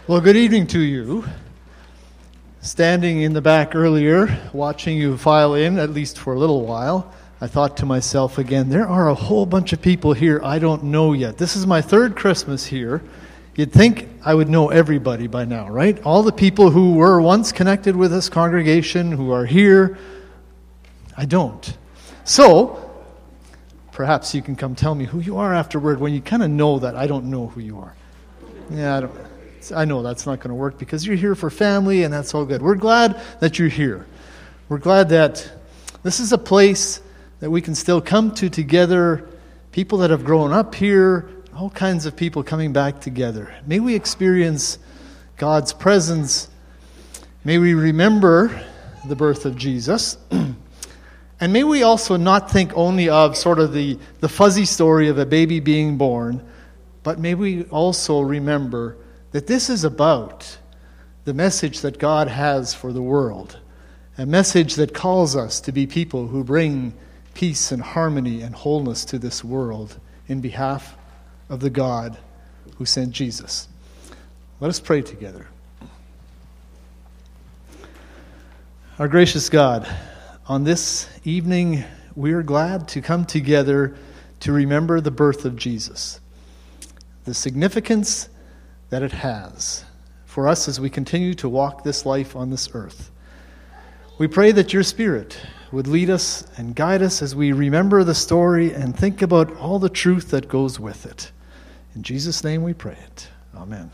Well, good evening to you. Standing in the back earlier, watching you file in, at least for a little while, I thought to myself again, there are a whole bunch of people here I don't know yet. This is my third Christmas here. You'd think I would know everybody by now, right? All the people who were once connected with this congregation, who are here, I don't. So, perhaps you can come tell me who you are afterward when you kind of know that I don't know who you are. Yeah, I know that's not going to work because you're here for family and that's all good. We're glad that you're here. We're glad that this is a place that we can still come to together, people that have grown up here, all kinds of people coming back together. May we experience God's presence. May we remember the birth of Jesus. And may we also not think only of sort of the fuzzy story of a baby being born, but may we also remember that this is about the message that God has for the world, a message that calls us to be people who bring peace and harmony and wholeness to this world in behalf of the God who sent Jesus. Let us pray together. Our gracious God, on this evening, we are glad to come together to remember the birth of Jesus, the significance that it has for us as we continue to walk this life on this earth. We pray that your Spirit would lead us and guide us as we remember the story and think about all the truth that goes with it. In Jesus' name we pray it. Amen.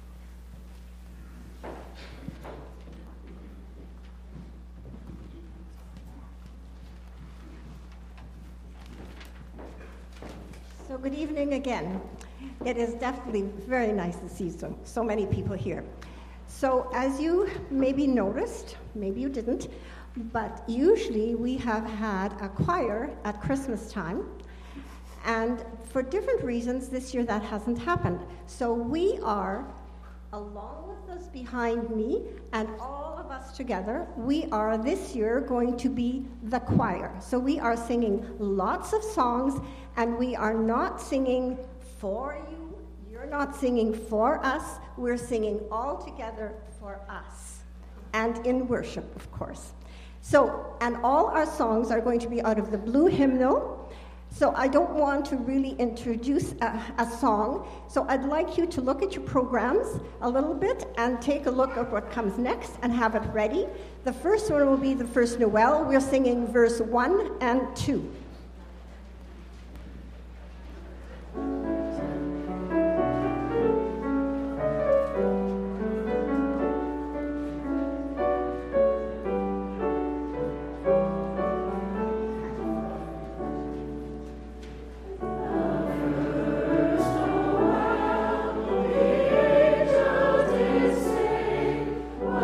So good evening again. It is definitely very nice to see so many people here. So as you maybe noticed, maybe you didn't, but usually we have had a choir at Christmas time, and for different reasons this year that hasn't happened. So we are, along with those behind me and all of us together, we are this year going to be the choir. So we are singing lots of songs, and we are not singing for you, you're not singing for us, we're singing all together for us, and in worship, of course. So, and all our songs are going to be out of the Blue Hymnal. So I don't want to really introduce a song, so I'd like you to look at your programs a little bit and take a look at what comes next and have it ready. The first one will be the first Noel. We're singing verse 1 and 2.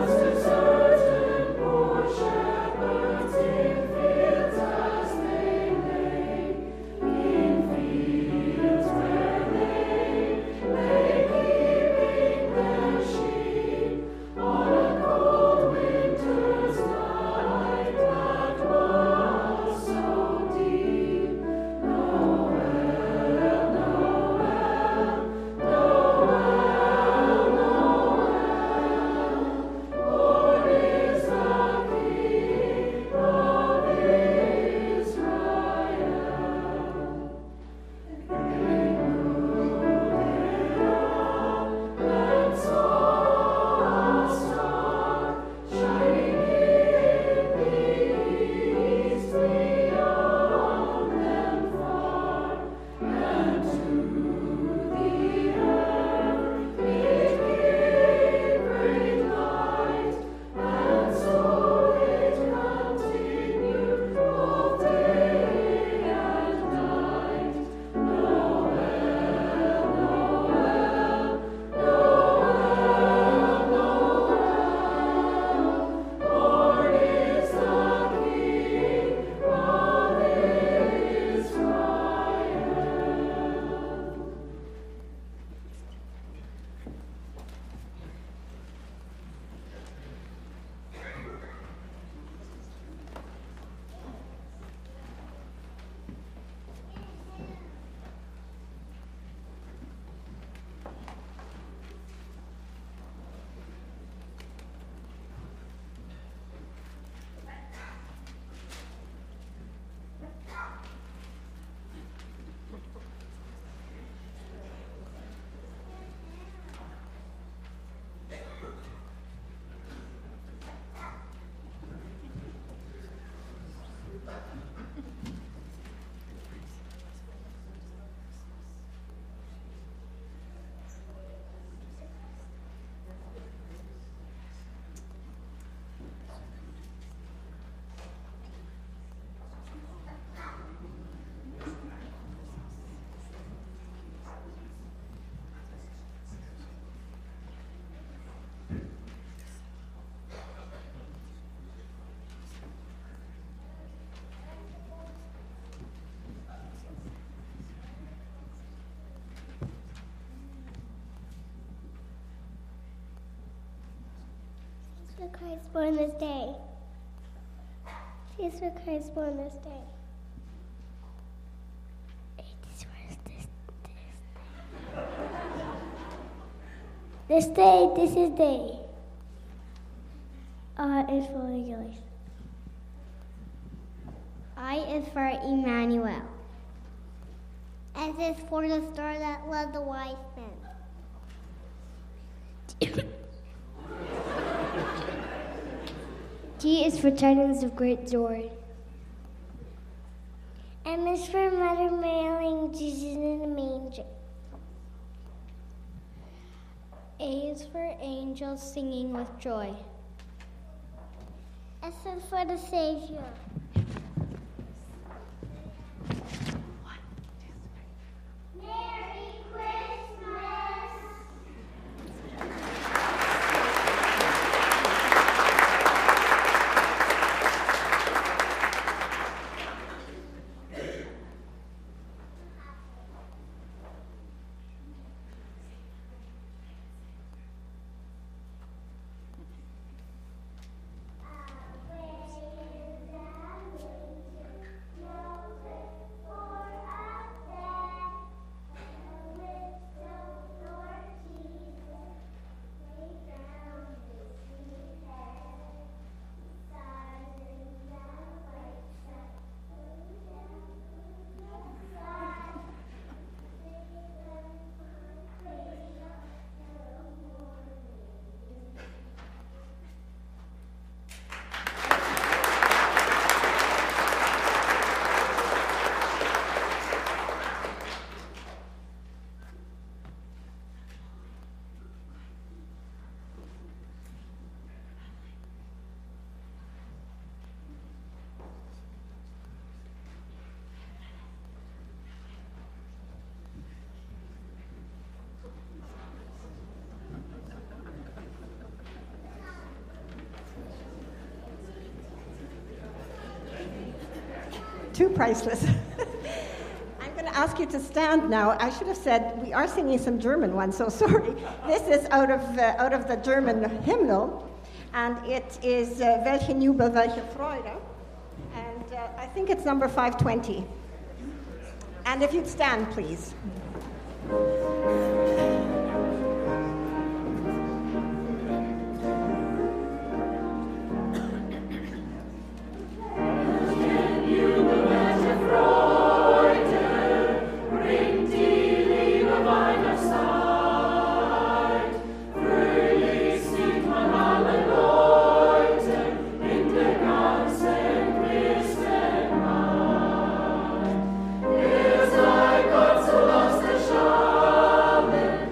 Fields as they Christ born this day. Jesus Christ born this day. This is day. Is for rejoice. I is for Emmanuel. S is for the star that led the wise men. T is for tidings of great joy. M is for Mother Mary, Jesus in the manger. A is for angels singing with joy. S is for the Savior. Merry Christmas! Too priceless. I'm going to ask you to stand now. I should have said we are singing some German ones, so sorry. This is out of the German hymnal, and it is Welche Jubel, welche Freude, and I think it's number 520. And if you'd stand, please. Gott so lost der Schale,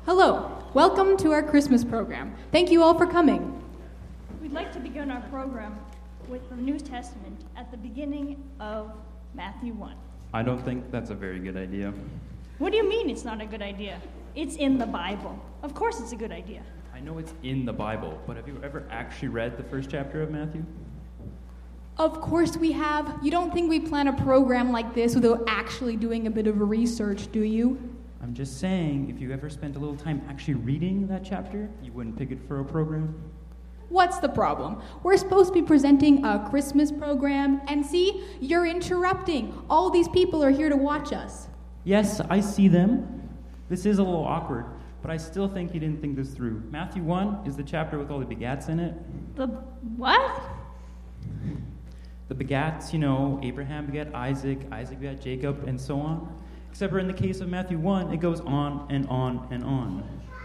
Hello, welcome to our Christmas program. Thank you all for coming. We'd like to begin our program with the New Testament at the beginning of Matthew 1. I don't think that's a very good idea. What do you mean it's not a good idea? It's in the Bible. Of course it's a good idea. I know it's in the Bible, but have you ever actually read the first chapter of Matthew? Of course we have. You don't think we plan a program like this without actually doing a bit of research, do you? I'm just saying, if you ever spent a little time actually reading that chapter, you wouldn't pick it for a program. What's the problem? We're supposed to be presenting a Christmas program, and see, you're interrupting. All these people are here to watch us. Yes, I see them. This is a little awkward, but I still think you didn't think this through. Matthew 1 is the chapter with all the begats in it. The what? The begats, you know, Abraham begat Isaac, Isaac begat Jacob, and so on. Except for in the case of Matthew 1, it goes on and on and on.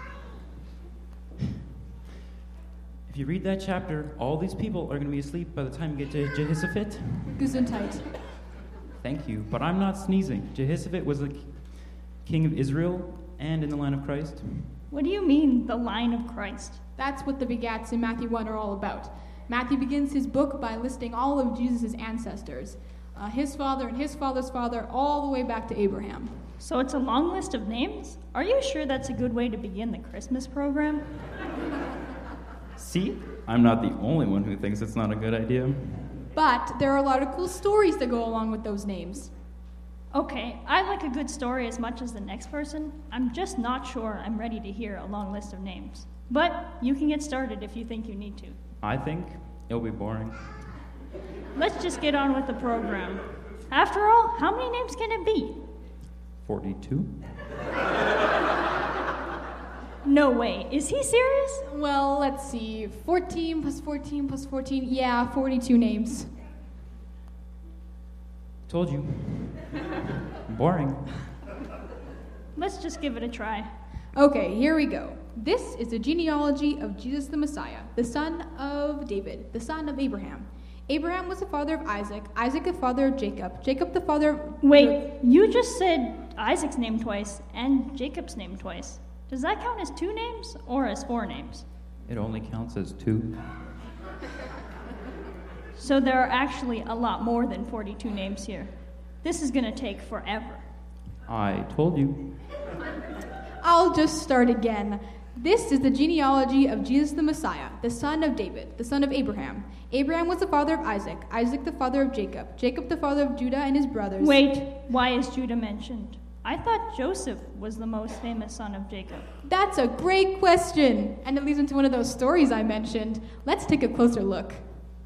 If you read that chapter, all these people are going to be asleep by the time you get to Jehoshaphat. Gesundheit. Thank you, but I'm not sneezing. Jehoshaphat was the king of Israel and in the line of Christ. What do you mean, the line of Christ? That's what the begats in Matthew 1 are all about. Matthew begins his book by listing all of Jesus' ancestors. His father and his father's father, all the way back to Abraham. So it's a long list of names? Are you sure that's a good way to begin the Christmas program? See? I'm not the only one who thinks it's not a good idea. But there are a lot of cool stories that go along with those names. Okay, I like a good story as much as the next person. I'm just not sure I'm ready to hear a long list of names. But you can get started if you think you need to. I think it'll be boring. Let's just get on with the program. After all, how many names can it be? 42? No way. Is he serious? Well, let's see. 14 plus 14 plus 14. Yeah, 42 names. Told you. Boring. Let's just give it a try. Okay, here we go. This is the genealogy of Jesus the Messiah, the son of David, the son of Abraham. Abraham was the father of Isaac, Isaac the father of Jacob, Jacob the father of... Wait, you just said Isaac's name twice and Jacob's name twice. Does that count as 2 names or as 4 names? It only counts as 2. So there are actually a lot more than 42 names here. This is going to take forever. I told you. I'll just start again. This is the genealogy of Jesus the Messiah, the son of David, the son of Abraham. Abraham was the father of Isaac, Isaac the father of Jacob, Jacob the father of Judah and his brothers. Wait, why is Judah mentioned? I thought Joseph was the most famous son of Jacob. That's a great question, and it leads into one of those stories I mentioned. Let's take a closer look.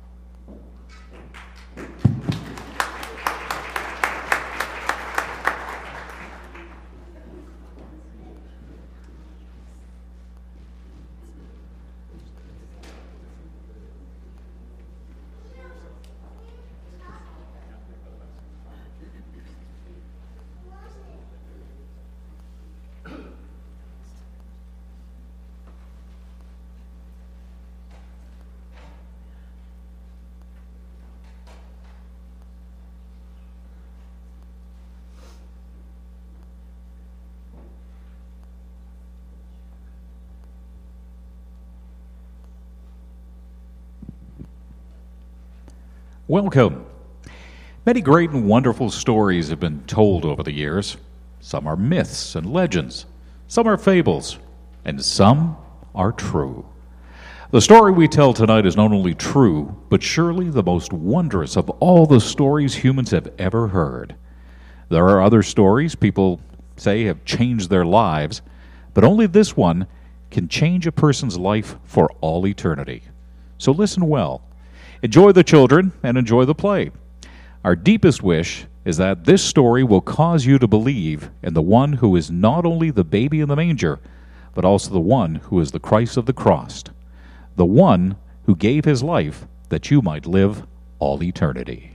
Welcome. Many great and wonderful stories have been told over the years. Some are myths and legends, some are fables, and some are true. The story we tell tonight is not only true, but surely the most wondrous of all the stories humans have ever heard. There are other stories people say have changed their lives, but only this one can change a person's life for all eternity. So listen well. Enjoy the children and enjoy the play. Our deepest wish is that this story will cause you to believe in the one who is not only the baby in the manger, but also the one who is the Christ of the cross, the one who gave his life that you might live all eternity.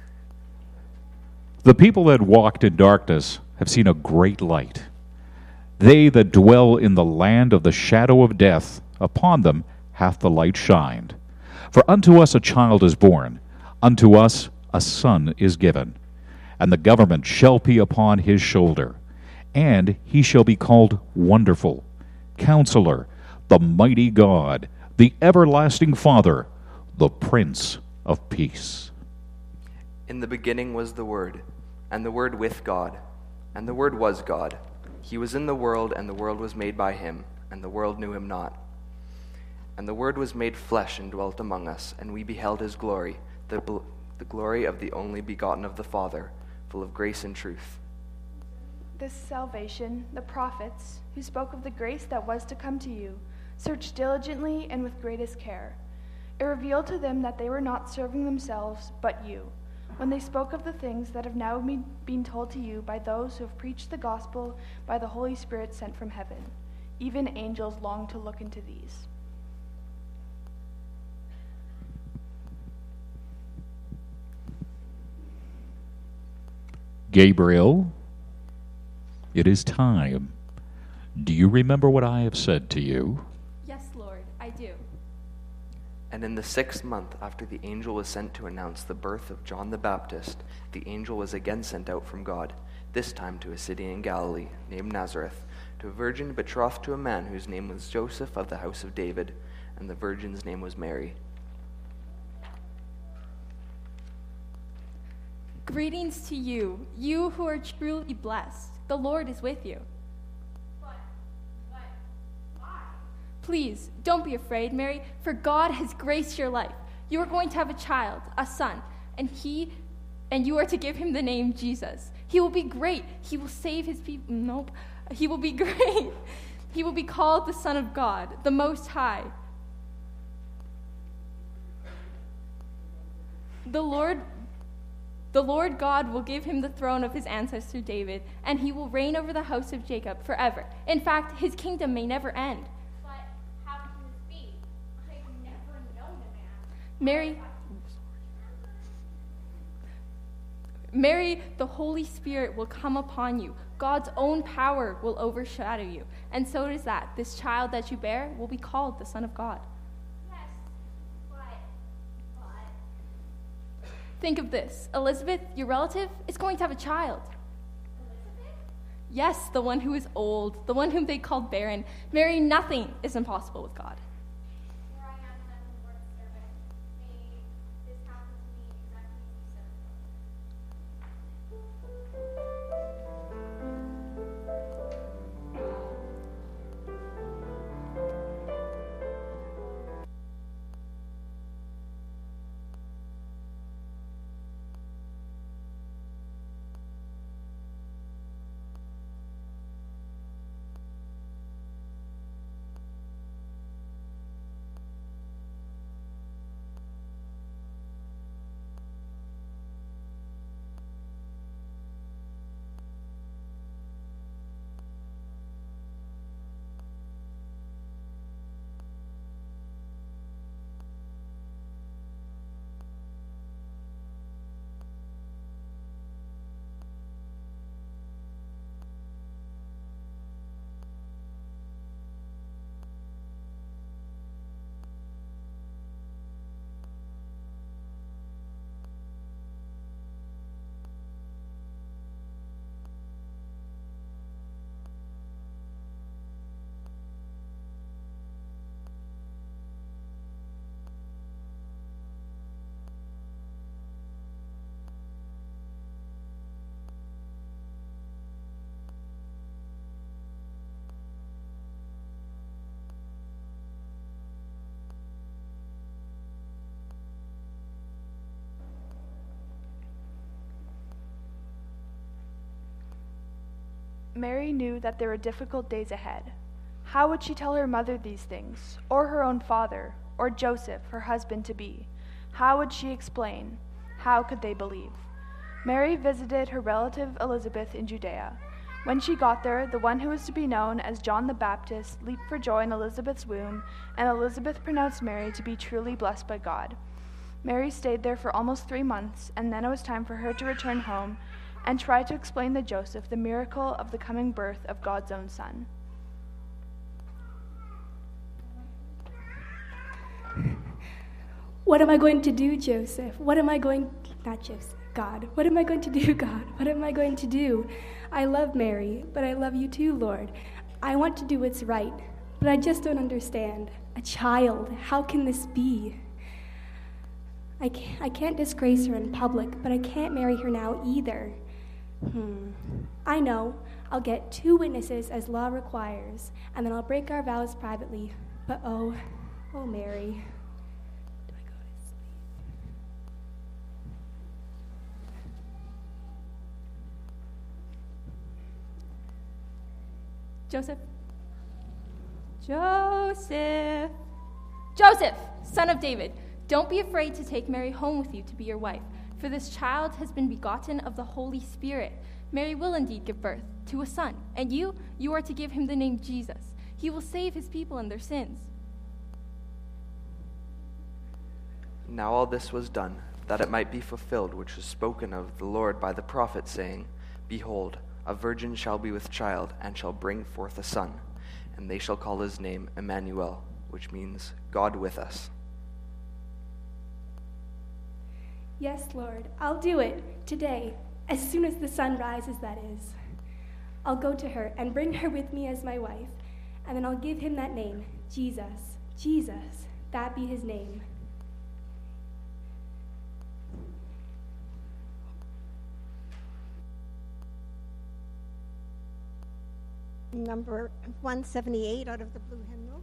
The people that walked in darkness have seen a great light. They that dwell in the land of the shadow of death, upon them hath the light shined. For unto us a child is born, unto us a son is given, and the government shall be upon his shoulder, and he shall be called Wonderful, Counselor, the Mighty God, the Everlasting Father, the Prince of Peace. In the beginning was the Word, and the Word with God, and the Word was God. He was in the world, and the world was made by him, and the world knew him not. And the Word was made flesh and dwelt among us, and we beheld his glory, the glory of the only begotten of the Father, full of grace and truth. This salvation, the prophets, who spoke of the grace that was to come to you, searched diligently and with greatest care. It revealed to them that they were not serving themselves, but you, when they spoke of the things that have now been told to you by those who have preached the gospel by the Holy Spirit sent from heaven. Even angels long to look into these. Gabriel, it is time. Do you remember what I have said to you? Yes, Lord, I do. And in the 6th month after the angel was sent to announce the birth of John the Baptist, the angel was again sent out from God, this time to a city in Galilee named Nazareth, to a virgin betrothed to a man whose name was Joseph of the house of David, and the virgin's name was Mary. Greetings to you, you who are truly blessed. The Lord is with you. But why? Please, don't be afraid, Mary, for God has graced your life. You are going to have a child, a son, and you are to give him the name Jesus. He will be great. He will save his people. Nope. He will be great. He will be called the Son of God, the Most High. The Lord God will give him the throne of his ancestor David, and he will reign over the house of Jacob forever. In fact, his kingdom may never end. But how can this be? I've never known a man. Mary, the Holy Spirit will come upon you. God's own power will overshadow you. And so it is that this child that you bear will be called the Son of God. Yes, but... Think of this. Elizabeth, your relative, is going to have a child. Elizabeth? Yes, the one who is old, the one whom they called barren. Mary, nothing is impossible with God. Here I am, the Lord's servant. May this happen to me exactly as you said. Mary knew that there were difficult days ahead. How would she tell her mother these things, or her own father, or Joseph, her husband-to-be? How would she explain? How could they believe? Mary visited her relative Elizabeth in Judea. When she got there, the one who was to be known as John the Baptist leaped for joy in Elizabeth's womb, and Elizabeth pronounced Mary to be truly blessed by God. Mary stayed there for almost 3 months, and then it was time for her to return home, and tried to explain to Joseph the miracle of the coming birth of God's own son. What am I going to do, Joseph? What am I going, not Joseph, God. What am I going to do, God? What am I going to do? I love Mary, but I love you too, Lord. I want to do what's right, but I just don't understand. A child, how can this be? I can't disgrace her in public, but I can't marry her now either. I know. I'll get 2 witnesses as law requires, and then I'll break our vows privately. But oh, Mary. Do I go to sleep? Joseph. Joseph. Joseph, son of David, don't be afraid to take Mary home with you to be your wife, for this child has been begotten of the Holy Spirit. Mary will indeed give birth to a son, and you are to give him the name Jesus. He will save his people in their sins. Now all this was done, that it might be fulfilled which was spoken of the Lord by the prophet, saying, Behold, a virgin shall be with child, and shall bring forth a son, and they shall call his name Emmanuel, which means God with us. Yes, Lord, I'll do it today, as soon as the sun rises, that is. I'll go to her and bring her with me as my wife, and then I'll give him that name, Jesus. Jesus, that be his name. Number 178 out of the blue hymnal.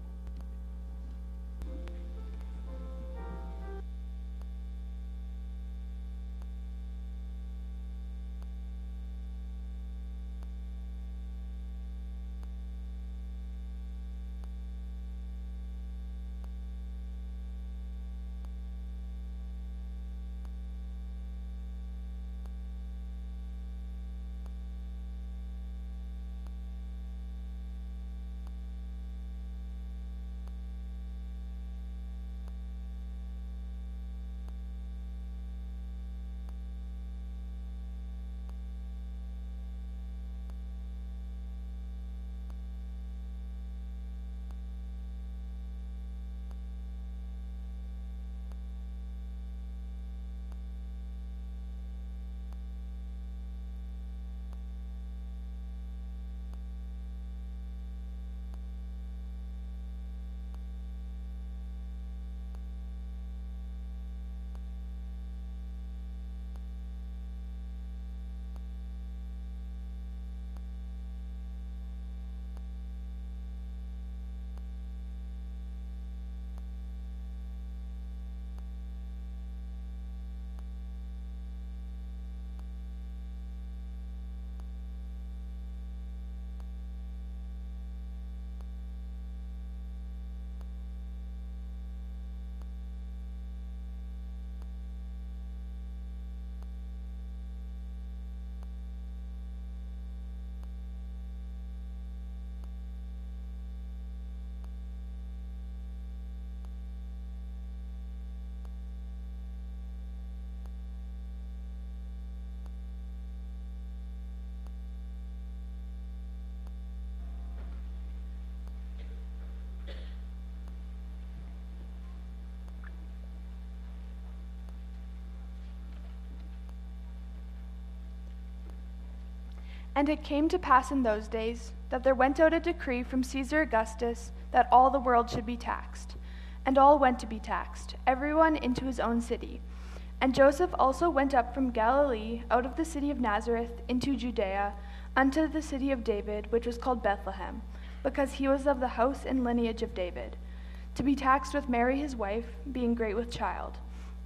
And it came to pass in those days that there went out a decree from Caesar Augustus that all the world should be taxed. And all went to be taxed, everyone into his own city. And Joseph also went up from Galilee, out of the city of Nazareth, into Judea, unto the city of David, which was called Bethlehem, because he was of the house and lineage of David, to be taxed with Mary his wife, being great with child.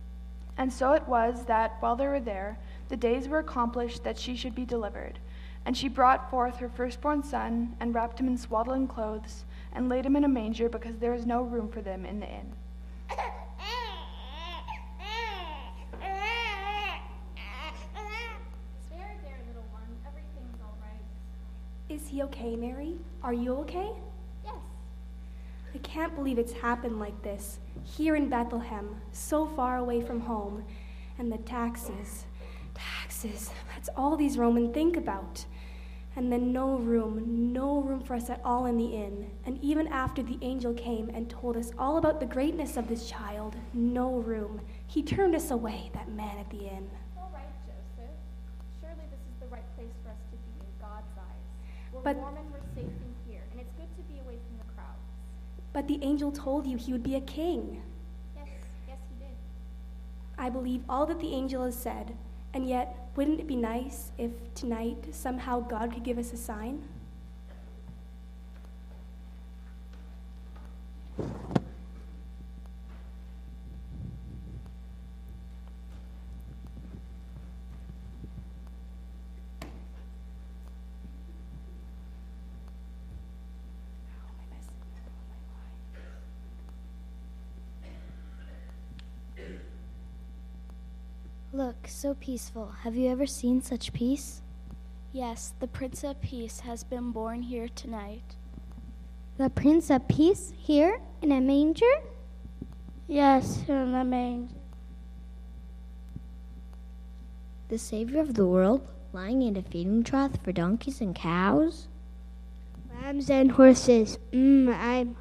And so it was that, while they were there, the days were accomplished that she should be delivered. And she brought forth her firstborn son, and wrapped him in swaddling clothes, and laid him in a manger, because there was no room for them in the inn. There, little one. Everything's all right. Is he okay, Mary? Are you okay? Yes. I can't believe it's happened like this, here in Bethlehem, so far away from home. And the taxes, That's all these Romans think about. And then no room for us at all in the inn. And even after the angel came and told us all about the greatness of this child, no room. He turned us away, that man at the inn. All right, Joseph. Surely this is the right place for us to be in God's eyes. We're But- warm and we're safe in here, and it's good to be away from the crowds. But the angel told you he would be a king. Yes, he did. I believe all that the angel has said, and yet, wouldn't it be nice if tonight somehow God could give us a sign? Look, so peaceful. Have you ever seen such peace? Yes, the Prince of Peace has been born here tonight. The Prince of Peace here in a manger? Yes, in a manger. The Savior of the world lying in a feeding trough for donkeys and cows? Lambs and horses. I'm hungry.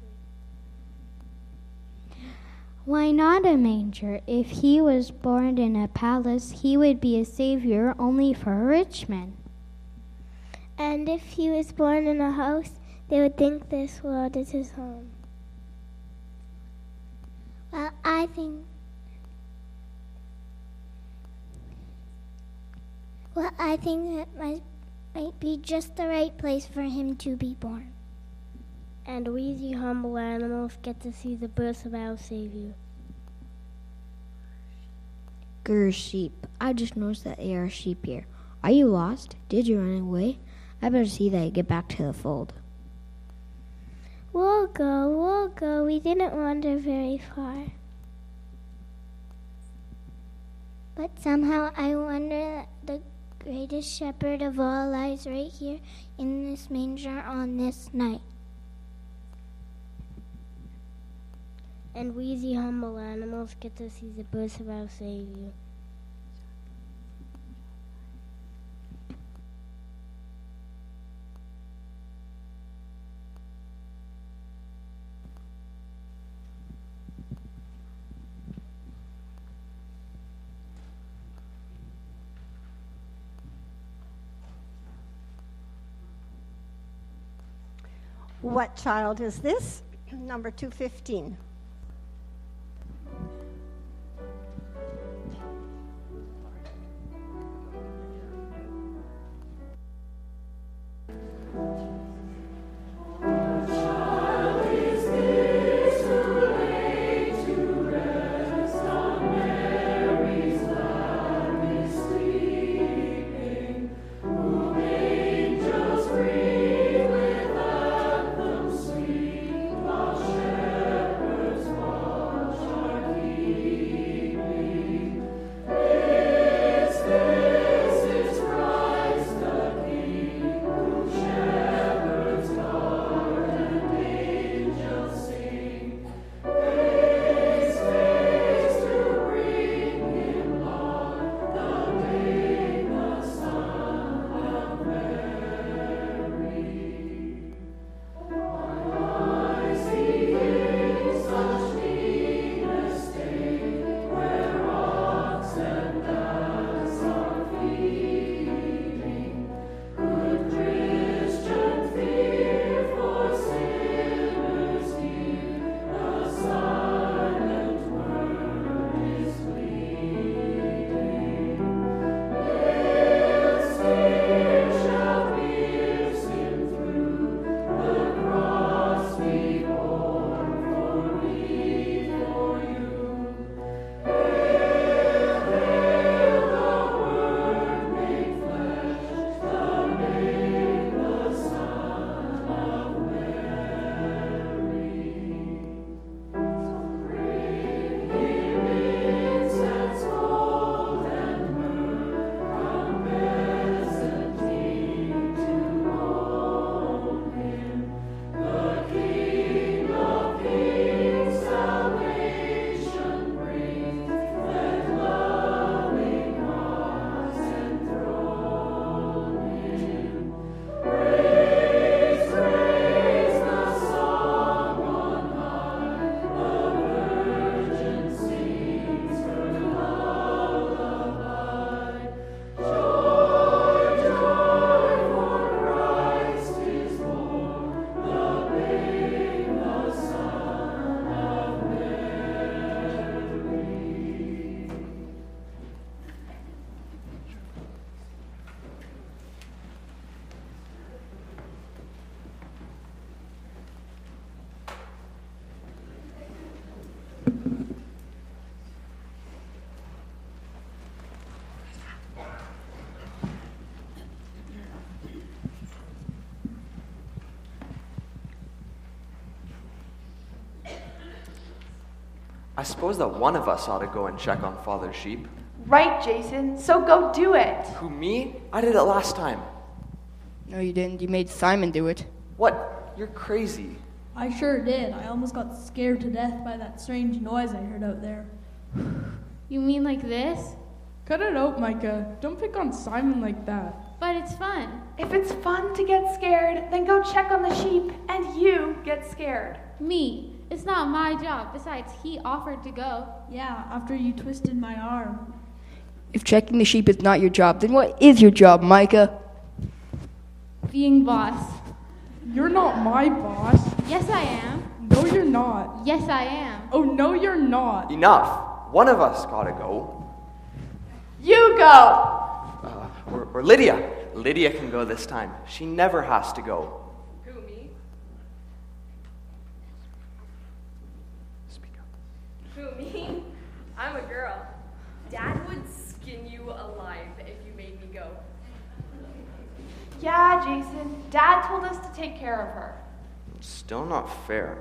Why not a manger? If he was born in a palace, he would be a savior only for rich men. And if he was born in a house, they would think this world is his home. Well, I think it might be just the right place for him to be born. And we, the humble animals, get to see the birth of our Savior. Grr, sheep. I just noticed that there are sheep here. Are you lost? Did you run away? I better see that you get back to the fold. We'll go. We didn't wander very far. But somehow I wonder that the greatest shepherd of all lies right here in this manger on this night. And we, the humble animals, get to see the birth of our Savior. What child is this? Number 215. suppose that one of us ought to go and check on Father's sheep. Right, Jason. So go do it. Who, me? I did it last time. No, you didn't. You made Simon do it. What? You're crazy. I sure did. I almost got scared to death by that strange noise I heard out there. You mean like this? Cut it out, Micah. Don't pick on Simon like that. But it's fun. If it's fun to get scared, then go check on the sheep, and you get scared. Me. It's not my job. Besides, he offered to go. Yeah, after you twisted my arm. If checking the sheep is not your job, then what is your job, Micah? Being boss. You're not my boss. Yes, I am. No, you're not. Yes, I am. Oh, no, you're not. Enough. One of us gotta go. You go! Or Lydia. Lydia can go this time. She never has to go. Who, me? Speak up. Who, me? I'm a girl. Dad would skin you alive if you made me go. Yeah, Jason. Dad told us to take care of her. Still not fair.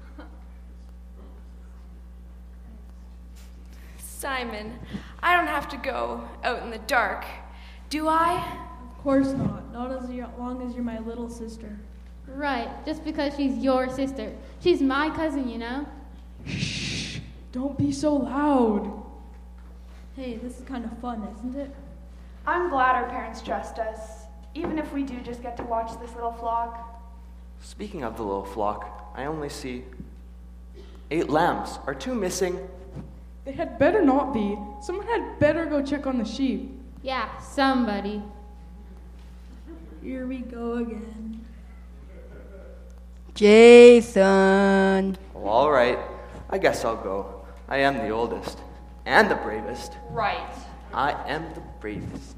Simon, I don't have to go out in the dark, do I? Of course not. Not as long as you're my little sister. Right, just because she's your sister. She's my cousin, you know? Shh. Don't be so loud. Hey, this is kind of fun, isn't it? I'm glad our parents trust us, even if we do just get to watch this little flock. Speaking of the little flock, I only see 8 lambs. Are 2 missing? They had better not be. Someone had better go check on the sheep. Yeah, somebody. Here we go again. Jason. Well, all right. I guess I'll go. I am the oldest. And the bravest. Right. I am the bravest.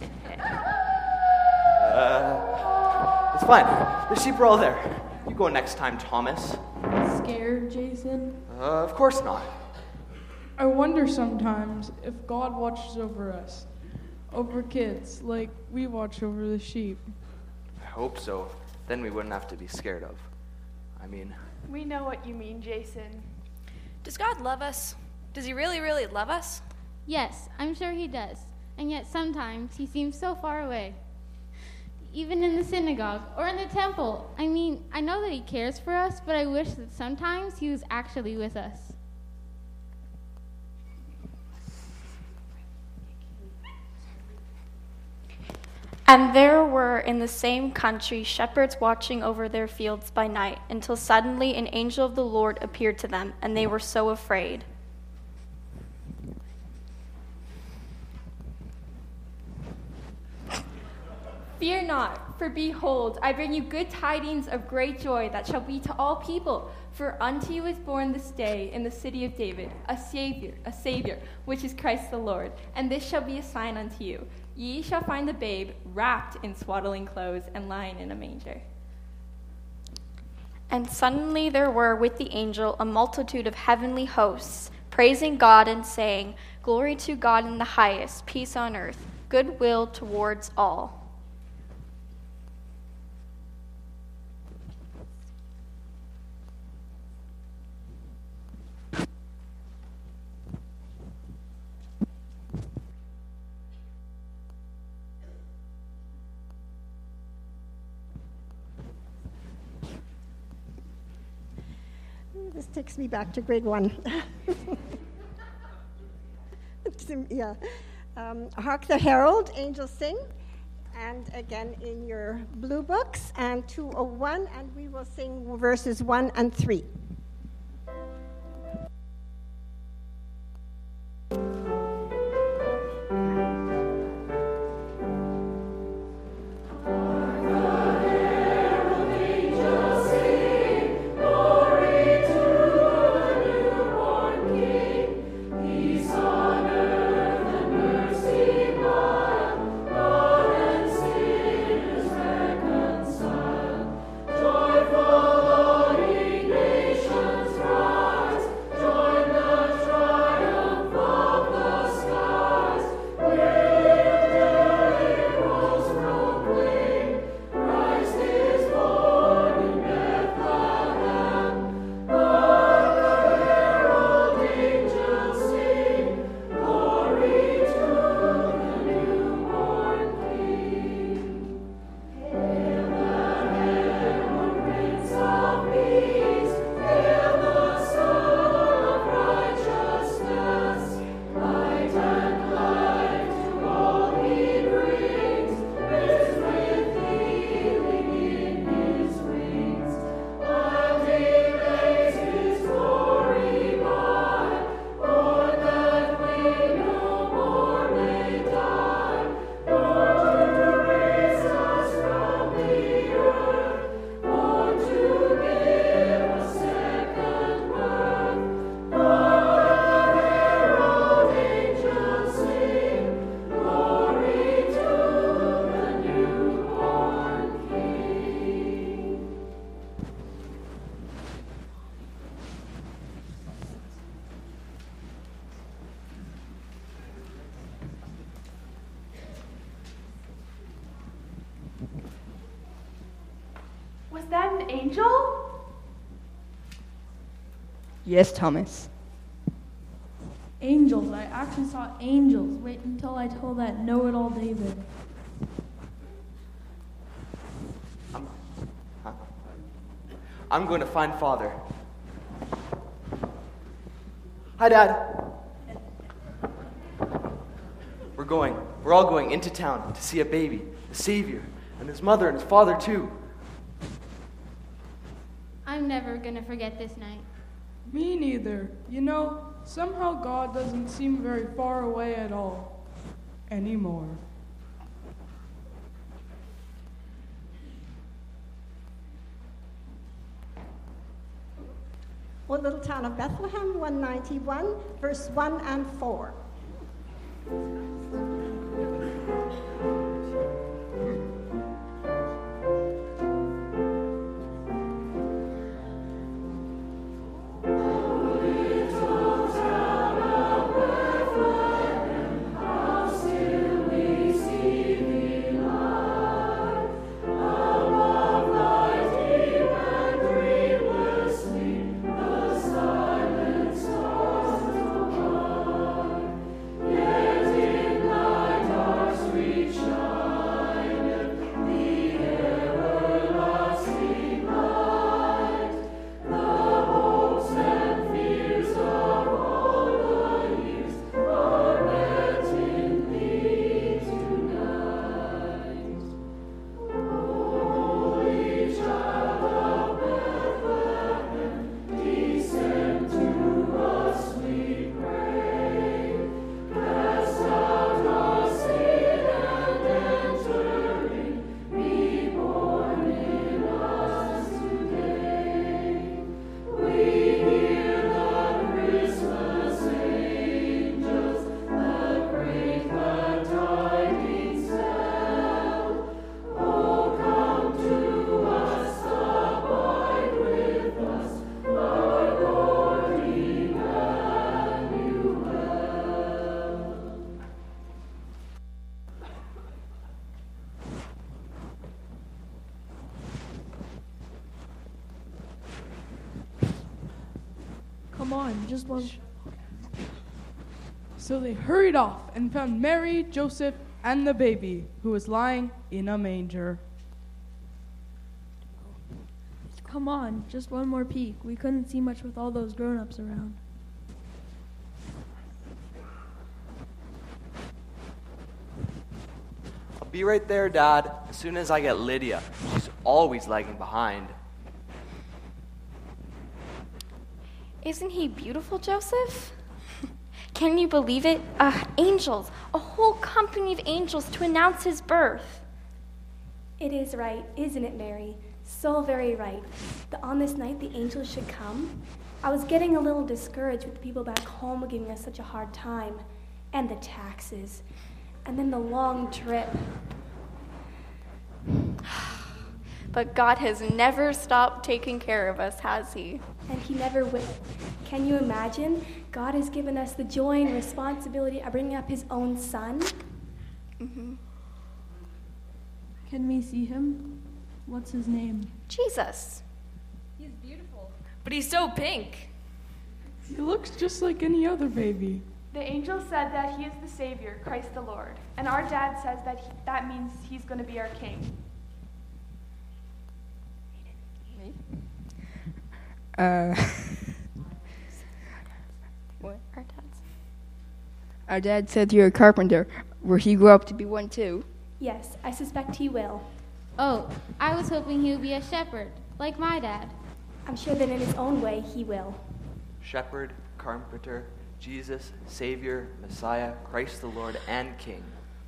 It's fine. The sheep are all there. You go next time, Thomas. Scared, Jason? Of course not. I wonder sometimes if God watches over us, over kids, like we watch over the sheep. I hope so. Then we wouldn't have to be scared of. I mean... We know what you mean, Jason. Does God love us? Does he really, really love us? Yes, I'm sure he does. And yet sometimes he seems so far away. Even in the synagogue or in the temple. I mean, I know that he cares for us, but I wish that sometimes he was actually with us. And there were in the same country shepherds watching over their fields by night, until suddenly an angel of the Lord appeared to them, and they were so afraid. Fear not, for behold, I bring you good tidings of great joy that shall be to all people. For unto you is born this day in the city of David a Savior, which is Christ the Lord. And this shall be a sign unto you. Ye shall find the babe wrapped in swaddling clothes and lying in a manger. And suddenly there were with the angel a multitude of heavenly hosts, praising God and saying, Glory to God in the highest, peace on earth, goodwill towards all. This takes me back to grade 1. Yeah. Hark the Herald, Angels Sing. And again in your blue books, and 201, and we will sing verses 1 and 3. Joyful, O ye nations. Was that an angel? Yes, Thomas. Angels. I actually saw angels. Wait until I tell that know-it-all David. I'm going to find Father. Hi, Dad. We're all going into town to see a baby, the Savior, and his mother and his father too. I'm never gonna forget this night. Me neither. You know, somehow God doesn't seem very far away at all. Anymore. O little town of Bethlehem, 191, verse 1 and 4. Come on, just one. So they hurried off and found Mary, Joseph, and the baby, who was lying in a manger. Come on, just one more peek. We couldn't see much with all those grown-ups around. I'll be right there, Dad, as soon as I get Lydia. She's always lagging behind. Isn't he beautiful, Joseph? Can you believe it? Angels, a whole company of angels to announce his birth. It is right, isn't it, Mary? So very right. That on this night the angels should come. I was getting a little discouraged with the people back home giving us such a hard time. And the taxes. And then the long trip. But God has never stopped taking care of us, has he? And he never will. Can you imagine? God has given us the joy and responsibility of bringing up his own son. Mm-hmm. Can we see him? What's his name? Jesus. He's beautiful. But he's so pink. He looks just like any other baby. The angel said that he is the Savior, Christ the Lord. And our dad says that that means he's going to be our king. What? Our dad's? Our dad said you're a carpenter. Will he grow up to be one too? Yes, I suspect he will. Oh, I was hoping he would be a shepherd, like my dad. I'm sure that in his own way he will. Shepherd, carpenter, Jesus, Savior, Messiah, Christ the Lord, and King.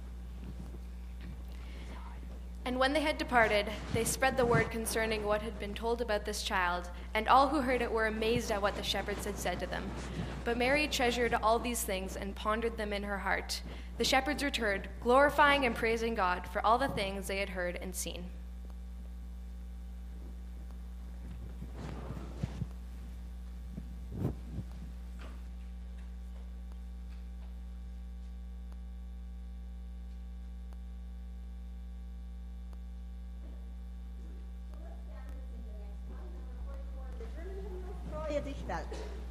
And when they had departed, they spread the word concerning what had been told about this child, and all who heard it were amazed at what the shepherds had said to them. But Mary treasured all these things and pondered them in her heart. The shepherds returned, glorifying and praising God for all the things they had heard and seen. that.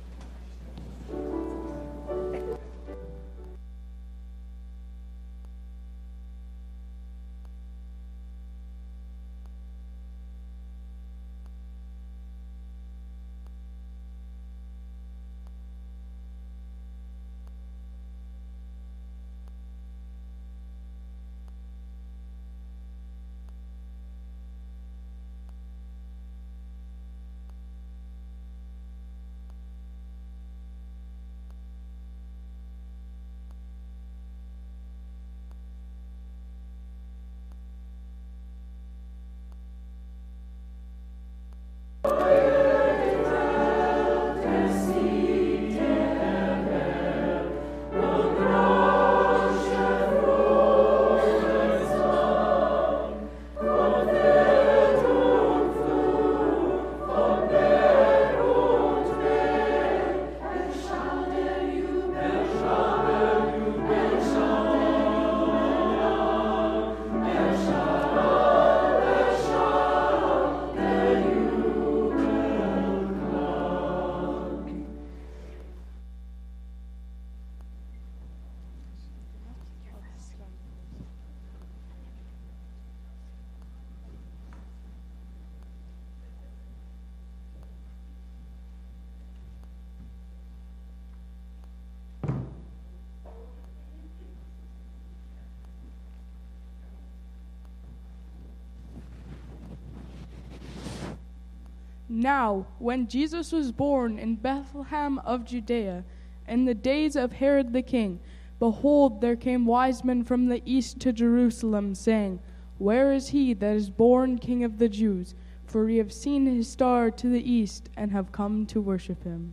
Now, when Jesus was born in Bethlehem of Judea, in the days of Herod the king, behold, there came wise men from the east to Jerusalem, saying, Where is he that is born King of the Jews? For we have seen his star to the east, and have come to worship him.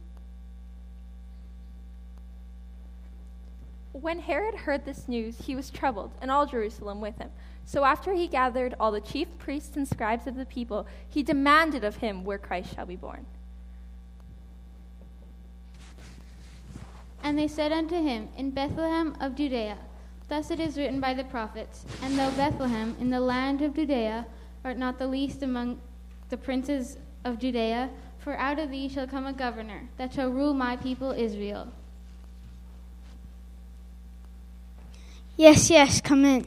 When Herod heard this news, he was troubled, and all Jerusalem with him. So after he gathered all the chief priests and scribes of the people, he demanded of him where Christ shall be born. And they said unto him, In Bethlehem of Judea. Thus it is written by the prophets, And thou, Bethlehem, in the land of Judea, art not the least among the princes of Judea, for out of thee shall come a governor, that shall rule my people Israel. Yes, yes, come in.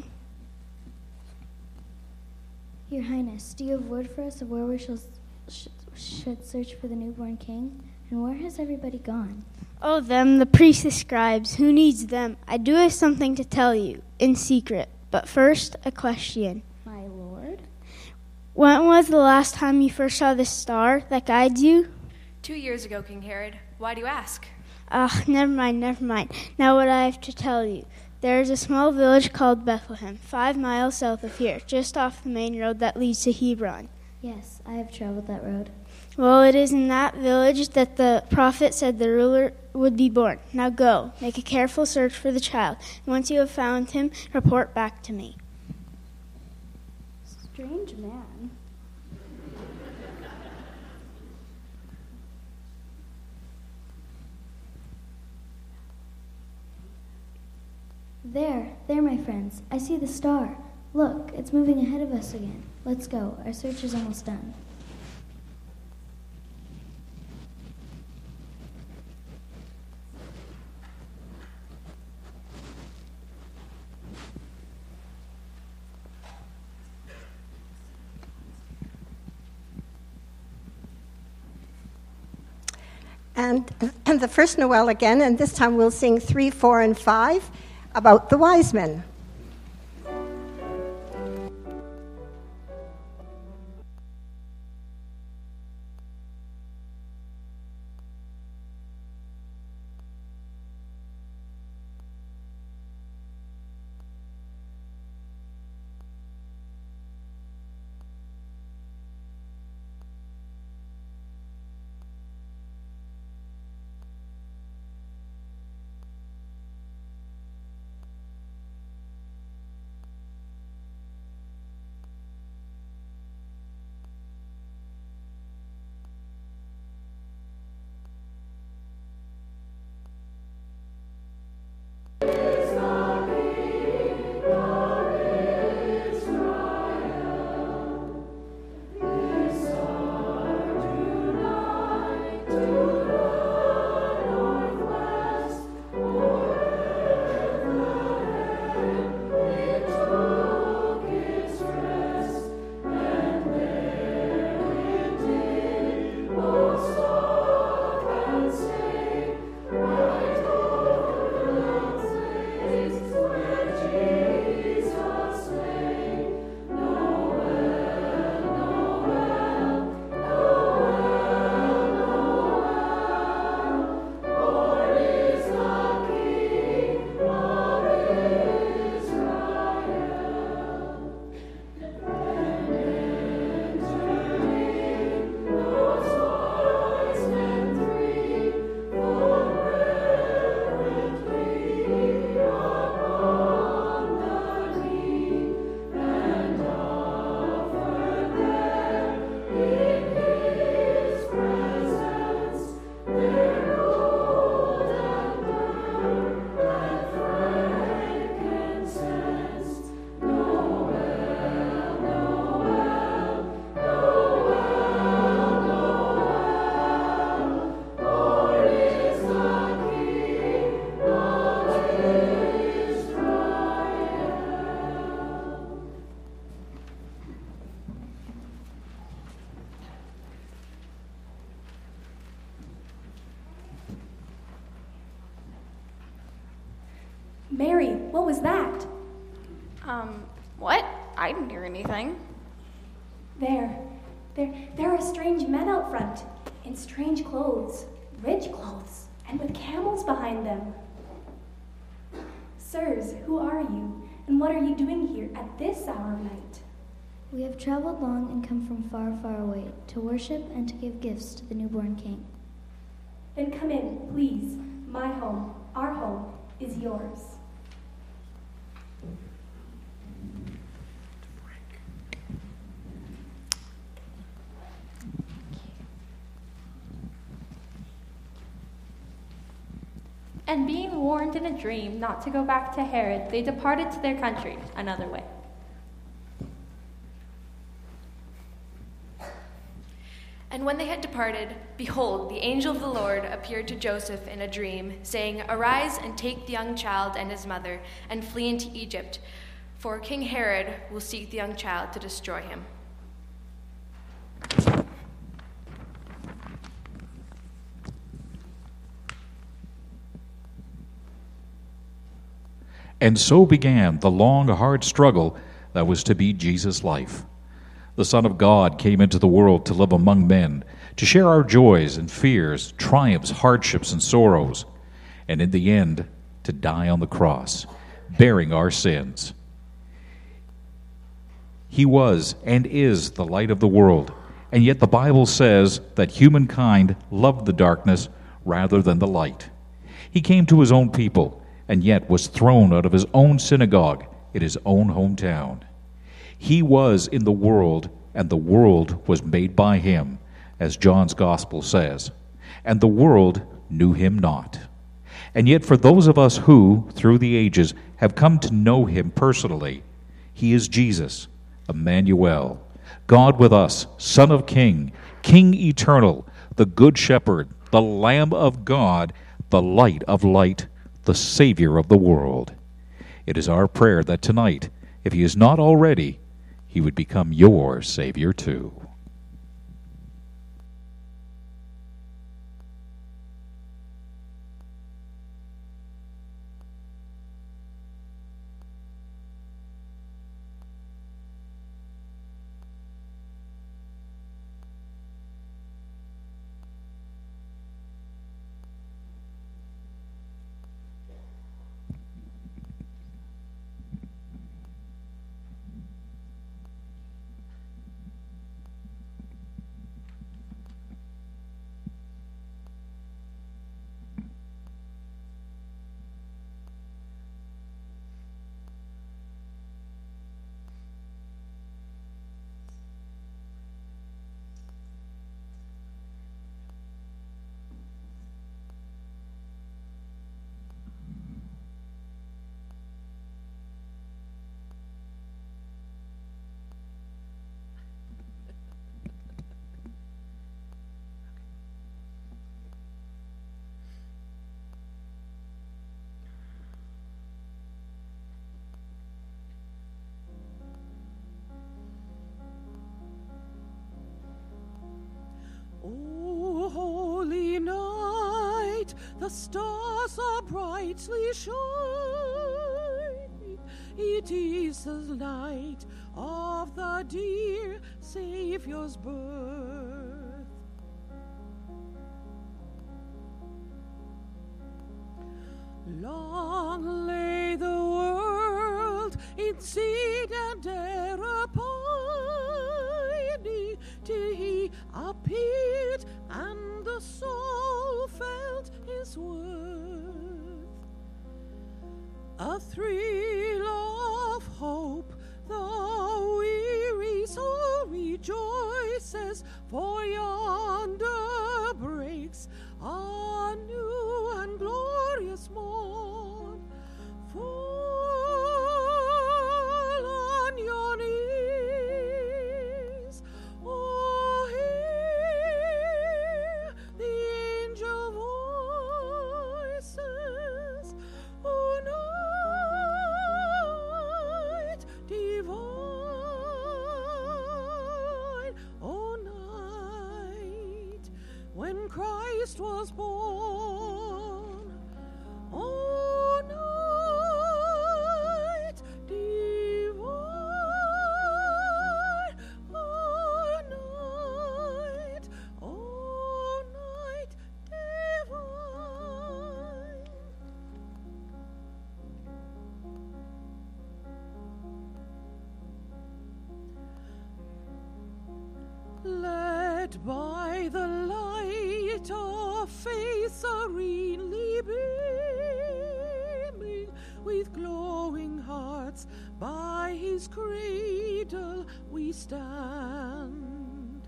Your Highness, do you have word for us of where we should search for the newborn king? And where has everybody gone? Oh, them, the priests and scribes. Who needs them? I do have something to tell you, in secret. But first, a question. My lord? When was the last time you first saw this star that guides you? 2 years ago, King Herod. Why do you ask? Never mind. Now what I have to tell you. There is a small village called Bethlehem, 5 miles south of here, just off the main road that leads to Hebron. Yes, I have traveled that road. Well, it is in that village that the prophet said the ruler would be born. Now go, make a careful search for the child. And once you have found him, report back to me. Strange man. There, my friends. I see the star. Look, it's moving ahead of us again. Let's go. Our search is almost done. And the first Noel again, and this time we'll sing 3, 4, and 5 about the wise men. Mary, what was that? What? I didn't hear anything. There are strange men out front, in strange clothes, rich clothes, and with camels behind them. Sirs, who are you, and what are you doing here at this hour of night? We have traveled long and come from far, far away to worship and to give gifts to the newborn King. Then come in, please. My home, our home, is yours. And being warned in a dream not to go back to Herod, they departed to their country another way. And when they had departed, behold, the angel of the Lord appeared to Joseph in a dream, saying, Arise and take the young child and his mother, and flee into Egypt, for King Herod will seek the young child to destroy him. And so began the long, hard struggle that was to be Jesus' life. The Son of God came into the world to live among men, to share our joys and fears, triumphs, hardships, and sorrows, and in the end, to die on the cross, bearing our sins. He was and is the light of the world, and yet the Bible says that humankind loved the darkness rather than the light. He came to his own people, and yet was thrown out of his own synagogue in his own hometown. He was in the world, and the world was made by him, as John's Gospel says, and the world knew him not. And yet for those of us who, through the ages, have come to know him personally, he is Jesus, Emmanuel, God with us, Son of King, King eternal, the Good Shepherd, the Lamb of God, the light of light, the Savior of the world. It is our prayer that tonight, if he is not already, he would become your Savior too. O holy night, the stars are brightly shining. It is the light of the dear Saviour's birth. Long lay the world in sin and error pining, till he appeared and the soul felt his worth. A thrill of hope, the weary soul rejoices, for yonder breaks a new and glorious morn. Fall on your knees, oh, hear the angel voices, oh, night divine, oh, night when Christ was born, oh, night led by the light of faith serenely beaming, with glowing hearts by his cradle we stand.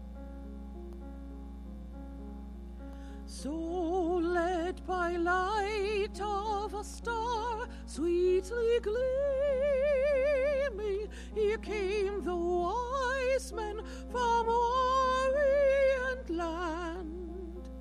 So led by light of a star sweetly gleaming, here came the wise men from Orient land.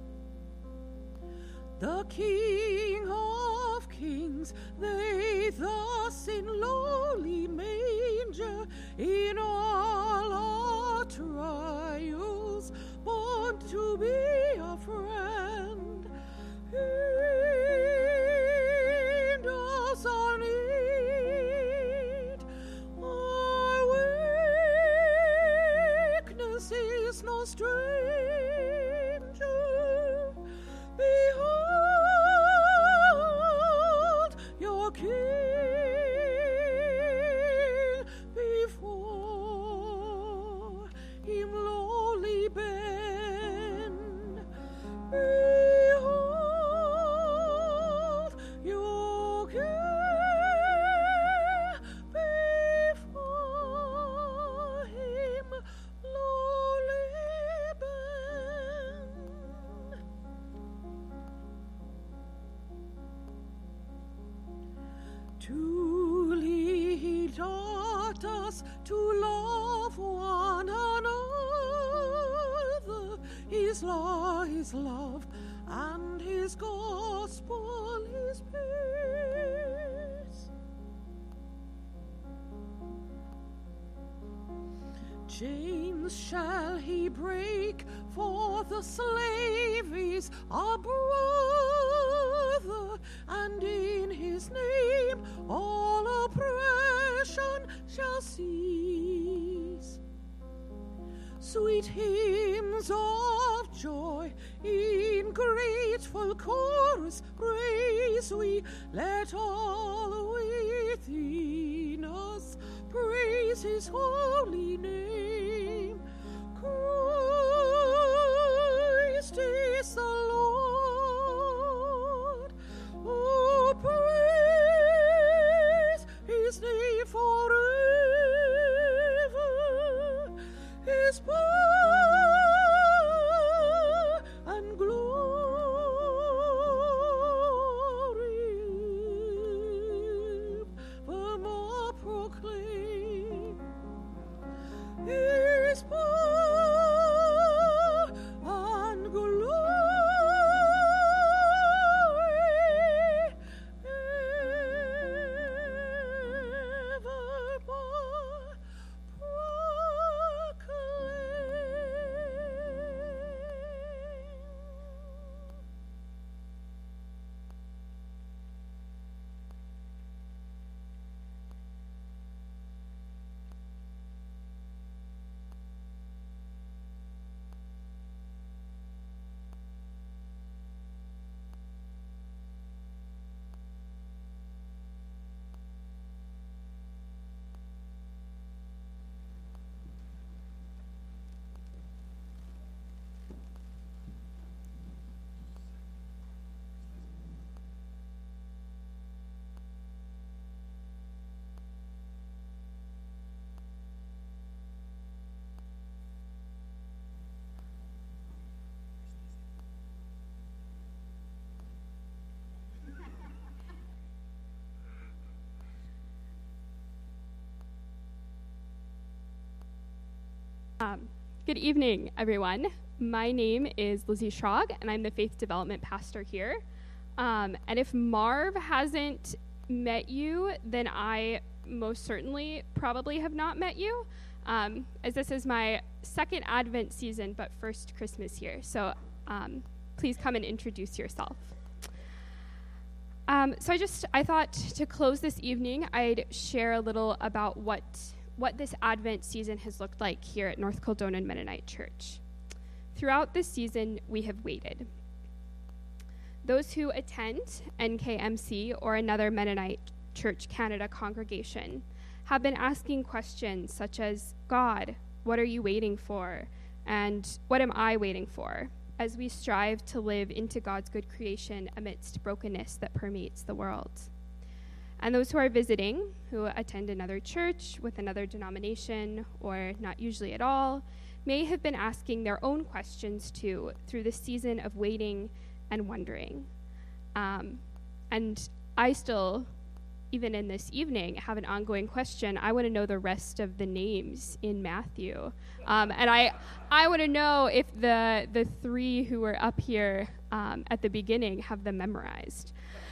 The King of Kings, they thus in lowly manger, in all our trials, born to be a friend. In us our need, our weakness is no stranger. Behold your King, before him lowly bend. Behold your King, before him lowly bend. Truly he taught us to love one another. His law is love, and his gospel is peace. Chains shall he break, for the slave is our brother, and in his name all oppression shall cease. Sweet hymns of joy in grateful chorus praise we, let all within us praise his holy name. Christ is the Lord. Oh, praise his name forever. His power and glory evermore proclaim. His power and glory evermore Good evening, everyone. My name is Lizzie Schrog, and I'm the Faith Development Pastor here. And if Marv hasn't met you, then I most certainly probably have not met you, as this is my second Advent season, but first Christmas here. So please come and introduce yourself. So I thought to close this evening, I'd share a little about what this Advent season has looked like here at North Kildonan Mennonite Church. Throughout this season, we have waited. Those who attend NKMC or another Mennonite Church Canada congregation have been asking questions such as, God, what are you waiting for? And what am I waiting for as we strive to live into God's good creation amidst brokenness that permeates the world? And those who are visiting, who attend another church with another denomination, or not usually at all, may have been asking their own questions too through the season of waiting and wondering. And I still, even in this evening, have an ongoing question. I want to know the rest of the names in Matthew. And I want to know if the three who were up here at the beginning have them memorized.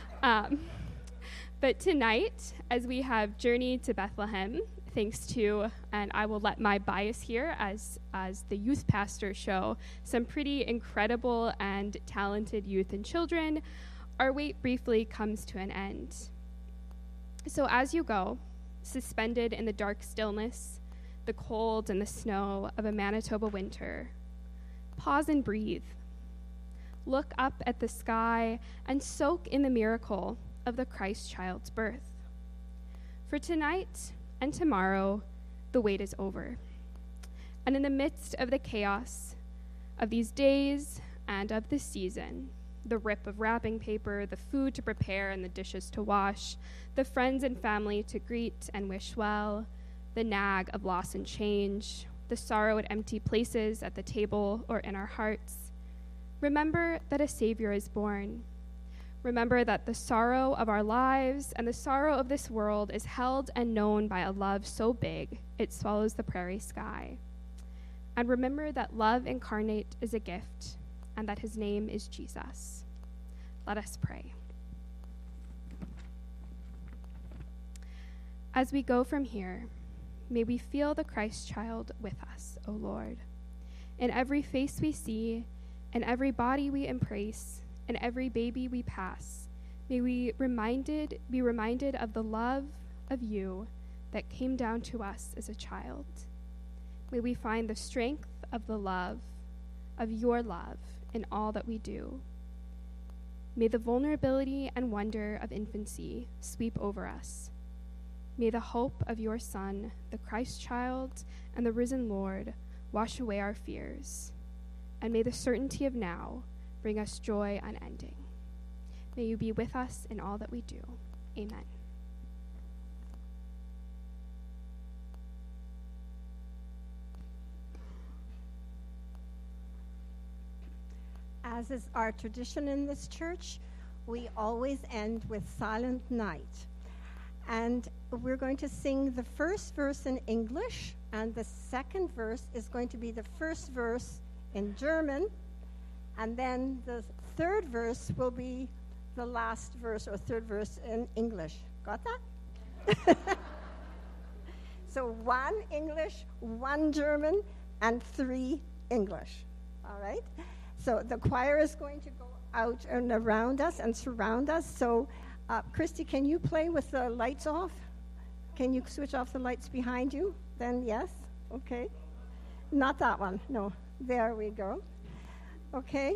But tonight, as we have journeyed to Bethlehem, thanks to, and I will let my bias here as the youth pastor show, some pretty incredible and talented youth and children, our wait briefly comes to an end. So as you go, suspended in the dark stillness, the cold and the snow of a Manitoba winter, pause and breathe. Look up at the sky and soak in the miracle of the Christ child's birth. For tonight and tomorrow, the wait is over. And in the midst of the chaos of these days and of this season, the rip of wrapping paper, the food to prepare and the dishes to wash, the friends and family to greet and wish well, the nag of loss and change, the sorrow at empty places at the table or in our hearts, remember that a Savior is born. Remember that the sorrow of our lives and the sorrow of this world is held and known by a love so big it swallows the prairie sky. And remember that love incarnate is a gift, and that his name is Jesus. Let us pray. As we go from here, may we feel the Christ child with us, O Lord. In every face we see, in every body we embrace, in every baby we pass, may we be reminded of the love of you that came down to us as a child. May we find the strength of the love, of your love, in all that we do. May the vulnerability and wonder of infancy sweep over us. May the hope of your Son, the Christ child, and the risen Lord wash away our fears. And may the certainty of now bring us joy unending. May you be with us in all that we do. Amen. As is our tradition in this church, we always end with Silent Night. And we're going to sing the first verse in English, and the second verse is going to be the first verse in German, and then the third verse will be the last verse or third verse in English. Got that? So 1 English, 1 German, and 3 English. All right? So the choir is going to go out and around us and surround us. So, Christy, can you play with the lights off? Can you switch off the lights behind you? Then yes? Okay. Not that one. No. There we go. Okay.